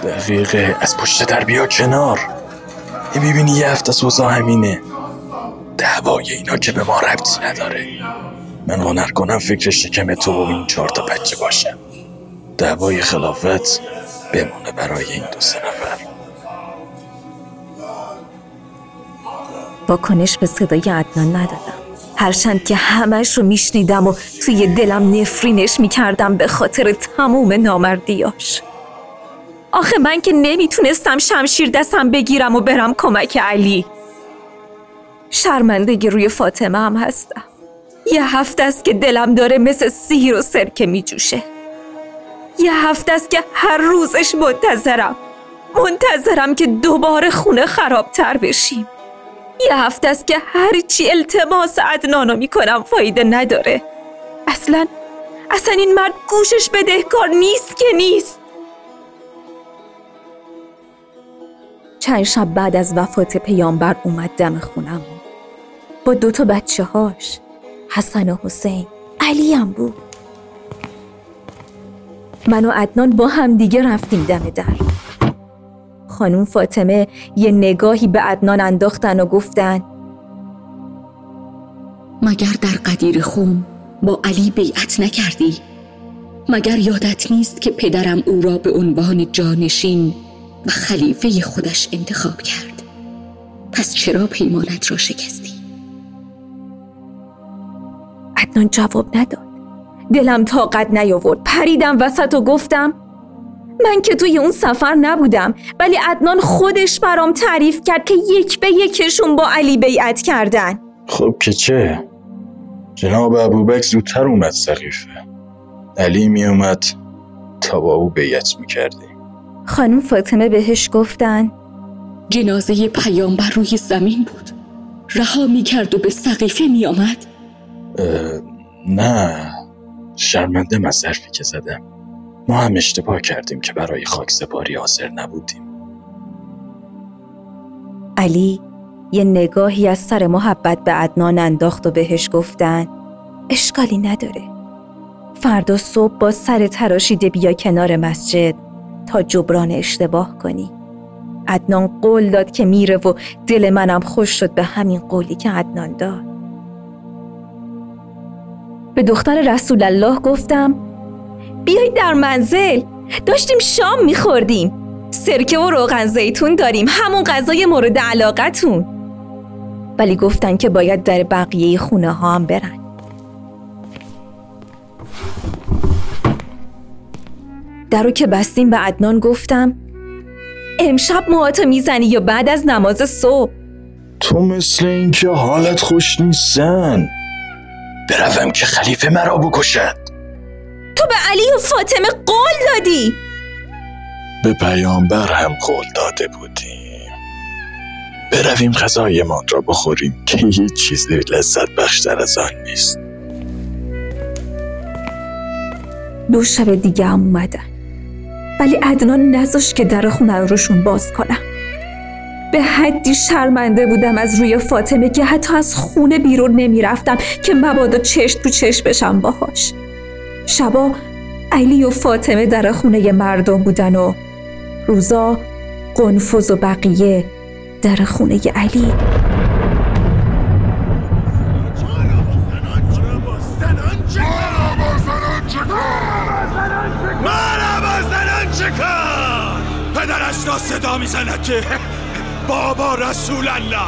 دقیقه از پشت در بیا کنار. میبینی یه هفته سوزا همینه. دعوای اینا که به ما ربطی نداره. من هنر کنم فکر شکم تو و این 4 تا بچه باشم. دعوای خلافت بمونه برای این 2-3 نفر. واکنش به صدای عدنان ندادم، هرچند که همش رو میشنیدم و توی دلم نفرینش میکردم به خاطر تموم نامردیاش. آخه من که نمیتونستم شمشیر دستم بگیرم و برم کمک علی. شرمندگی روی فاطمه هم هستم. یه هفته است که دلم داره مثل سیر و سرکه میجوشه. یه هفته است که هر روزش منتظرم که دوباره خونه خرابتر بشیم. یه هفته است که هرچی التماس عدنانو میکنم فایده نداره. اصلا این مرد گوشش بدهکار نیست که نیست. چند شب بعد از وفات پیامبر اومد دم خونم با 2 تا بچه هاش، حسن و حسین. علی هم بود. من و عدنان با هم دیگه رفتیم دم در. خانم فاطمه یه نگاهی به عدنان انداختن و گفتن مگر در قدیر خم با علی بیعت نکردی؟ مگر یادت نیست که پدرم او را به عنوان جانشین و خلیفه خودش انتخاب کرد؟ پس چرا پیمانت را شکستی؟ عدنان جواب نداد. دلم طاقت نیاورد. پریدم وسط و گفتم من که توی اون سفر نبودم، ولی عدنان خودش برام تعریف کرد که 1 به 1شون با علی بیعت کردن. خب که چه؟ جناب ابوبکر زودتر اومد سقیفه. علی می اومد تا با او بیعت میکردیم. خانم فاطمه بهش گفتن جنازه پیامبر روی زمین بود، رها میکرد و به سقیفه میامد. نه، شرمندم از حرفی که زدم. ما هم اشتباه کردیم که برای خاکسپاری حاضر نبودیم. علی یه نگاهی از سر محبت به عدنان انداخت و بهش گفتن اشکالی نداره. فردا صبح با سر تراشیده بیا کنار مسجد تا جبران اشتباه کنی. عدنان قول داد که میره و دل منم خوش شد به همین قولی که عدنان داد. به دختر رسول الله گفتم بیای در منزل، داشتیم شام میخوردیم. سرکه و روغن زیتون داریم، همون غذای مورد علاقتون. ولی گفتن که باید در بقیه خونه ها هم برن. درو که بستیم به عدنان گفتم امشب موهاتو میزنی یا بعد از نماز صبح؟ تو مثل این که حالت خوش نیستن. بروم که خلیفه مرا بکشد. تو به علی و فاطمه قول دادی. به پیامبر هم قول داده بودیم. برویم غذایمان را بخوریم که هیچ چیزی لذت بخشتر از آن نیست. 2 شب دیگه هم اومدن، ولی عدنان نذاشت که در خونه روشون باز کنم. به حدی شرمنده بودم از روی فاطمه که حتی از خونه بیرون نمی رفتم که مبادا چشم تو چشم بشم باهاش. شبا علی و فاطمه در خونه مردم بودن و روزا قنفذ و بقیه در خونه علی. پدرش را صدا میزند که بابا رسول الله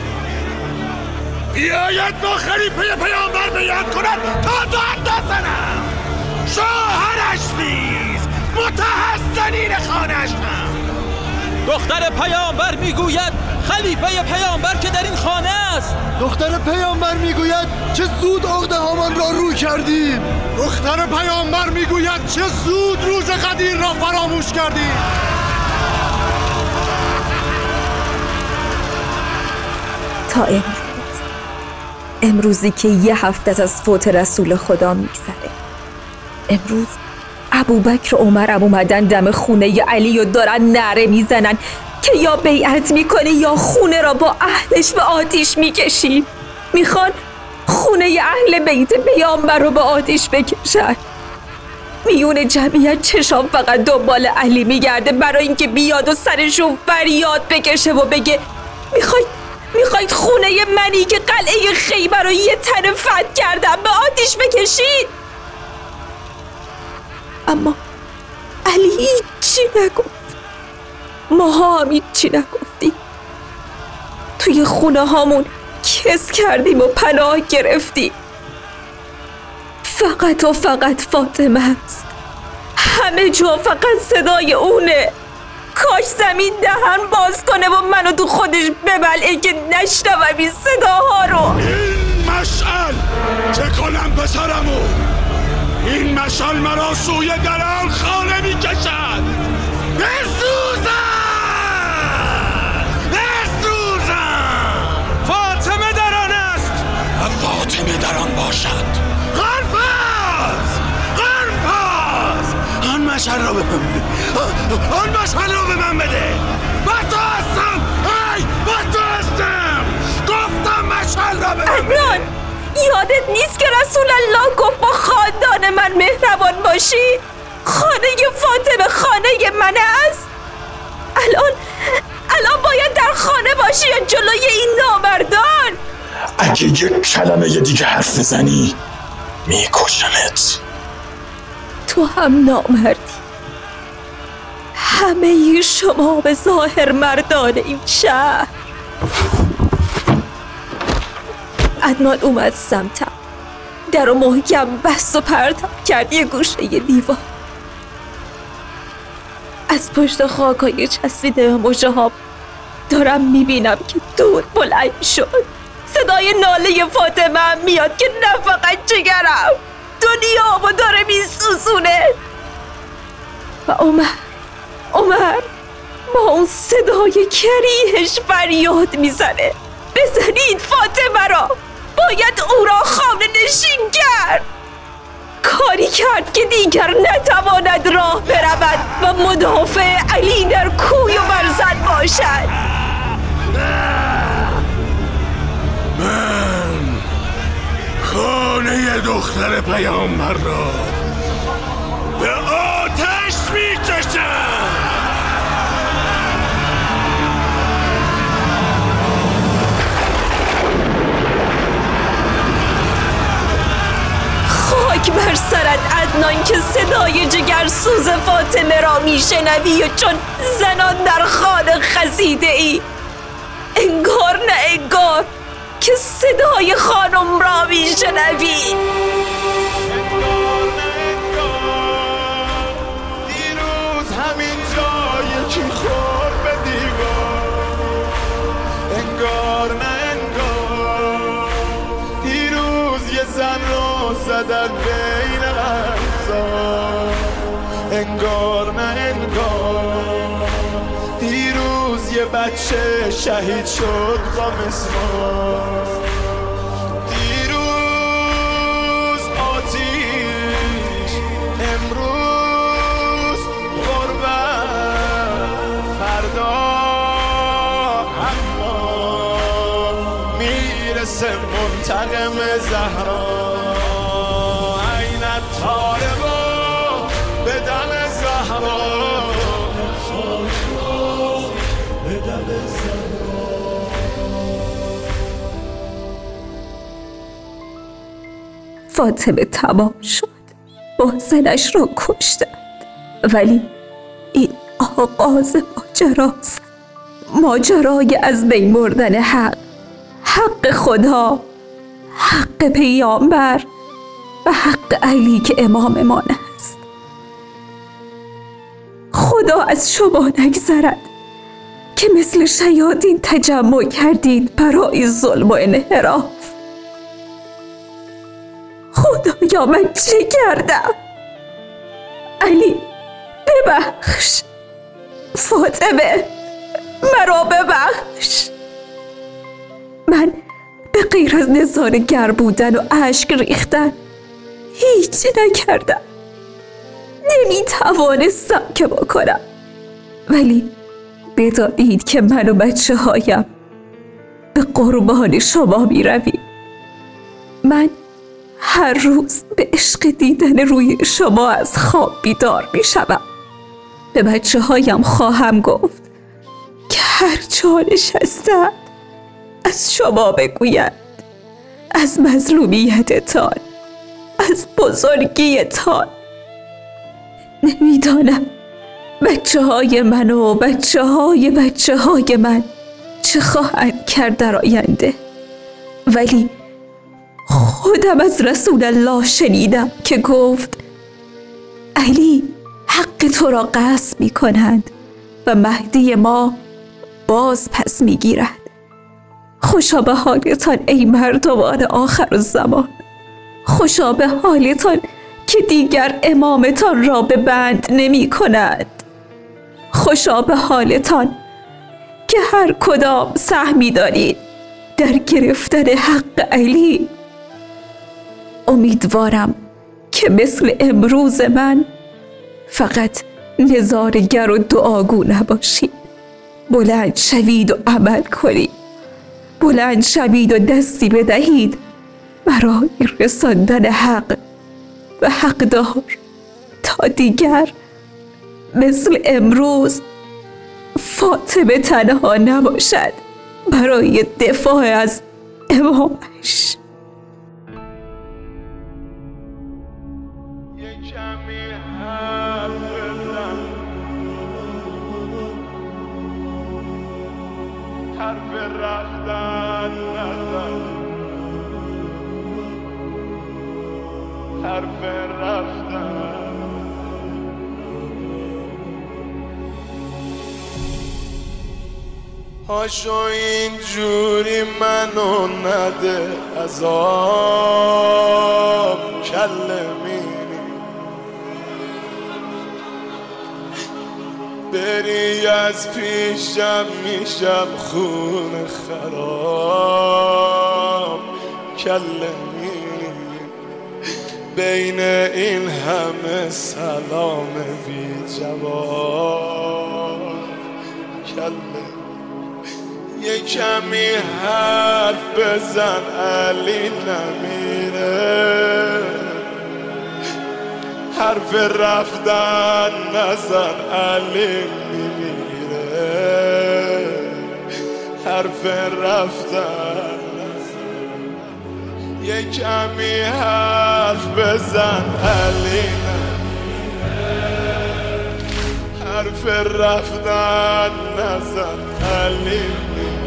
بیاید با خلیفه پیامبر بیعت کند تا داد نزنم. شوهرش نیز، متحسنین خانه‌اش هم. دختر پیامبر میگوید خلیفه پیامبر که در این خانه است. دختر پیامبر میگوید چه زود عقد هامان را رو کردیم. دختر پیامبر میگوید چه زود روز قدیر را فراموش کردیم. تا امروزی که 1 هفته از فوت رسول خدا میگذره. امروز ابوبکر و عمرم اومدن دم خونه علی و دارن نعره میزنن که یا بیعت میکنه یا خونه را با اهلش به آتیش میکشیم. میخوان خونه اهل بیت پیامبر رو به آتیش بکشن. میون جمعیت چشام فقط دنبال علی میگرده برای اینکه بیاد و سرشو فریاد بکشه و بگه میخواید خونه منی که قلعه خیبر رو یه تن فتح کردم به آتیش بکشید. اما علی هیچی نگفت. ماها هم هیچی نگفتیم. توی خونه هامون کس کردیم و پناه گرفتیم. فقط و فقط فاطمه است. همه جا فقط صدای اونه. کاش زمین دهن باز کنه و منو تو خودش ببلعه که نشنوم این صداها رو. این مشعل چه کنم پسرمو؟ این مشعل مرا سوی دران خانه می کشد. بسوزن! فاطمه در آن است. فاطمه در آن باشد. آن مشعل را به من بده. با تو هستم. با تو هستم. گفتم مشعل را به من بده. عدنان، یادت نیست که رسول الله گفت با خاندان من مهربان باشی؟ خانه فاطمه خانه من است. الان باید در خانه باشی یا جلوی این نامردان؟ اگه یک کلمه دیگه حرف بزنی میکشمت. تو هم نامردی. همه شما به ظاهر مردان این شهر. عدنان اومد سمتم. در و محکم بست و پرتم کرد یه گوشه یه دیوار. از پشت خاکای چسبیده مژه ها دارم میبینم که دود بلند شد. صدای ناله فاطمه هم میاد که نه فقط جگرم، دنیامو داره میسوزونه. و عمر با اون صدای کریهش فریاد میزنه بزنید فاطمه را، باید او را خانه نشین کرد. کاری کرد که دیگر نتواند راه برود و مدافع علی در کوی و برزن باشد. من خانه دختر پیامبر را به آتش میکشم. خاک بر سرت عدنان که صدای جگرسوز فاطمه را میشنوی و چون زنان در خانه خزیده ای. انگار نه انگار که صدای خانم را میشنوی. دیروز همین جا یکی خور به دیوار. انگار نه انگار دیروز یه زن رو زدن بین غرزار. انگار نه انگار دیروز یه بچه شهید شد با مسمار. دیروز آتیش، امروز غربت، فردا اما میرسه منتقم زهرا. عین طالبا به دم زهرا. فاطمه تمام شد. محسنش را کشتند. ولی این آغاز ماجراست. ماجرای از بین بردن حق خدا، حق پیامبر و حق علی که اماممان است. خدا از شما نگذرد که مثل شیاطین تجمع کردید برای ظلم و انحراف. خدایا من چه کردم؟ علی ببخش، فاطمه مرا ببخش. من به غیر از نظاره‌گر بودن و اشک ریختن هیچی نکردم. نمیتوانستم که بکنم. ولی بدانید که من و بچه هایم به قربان شما می رویم. من هر روز به عشق دیدن روی شما از خواب بیدار می شدم. به بچه هایم خواهم گفت که هر جا نشستند از شما بگویند، از مظلومیتتان، از بزرگیتان. نمیدانم بچه های من و بچه های من چه خواهند کرد در آینده، ولی خودم از رسول الله شنیدم که گفت علی حق تو را غصب می کنند و مهدی ما باز پس می گیرد. خوشا به حالتان ای مردمان آخر الزمان، خوشا به حالتان که دیگر امامتان را به بند نمی کند. خوشا به حالتان که هر کدام سهمی دارید در گرفتن حق علی. امیدوارم که مثل امروز من فقط نظارگر و دعاگو نباشید. بلند شوید و عمل کنید، بلند شوید و دستی بدهید برای رساندن حق و حقدار، تا دیگر مثل امروز فاطمه تنها نباشد برای دفاع از امامش. حرف رفتن نزن، حرف رفتن. هاشو اینجوری منو نده عذاب کلمینی، بری از پیشم میشم خون خراب کلمینی. بین این همه سلام بی جواب کلمینی. یه کمی حرف بزن علی نمیره، حرف رفتن نزن علی میمیره، حرف رفتن نزن. یه کمی حرف بزن علی نمیره، حرف رفتن نزن علی میمیره.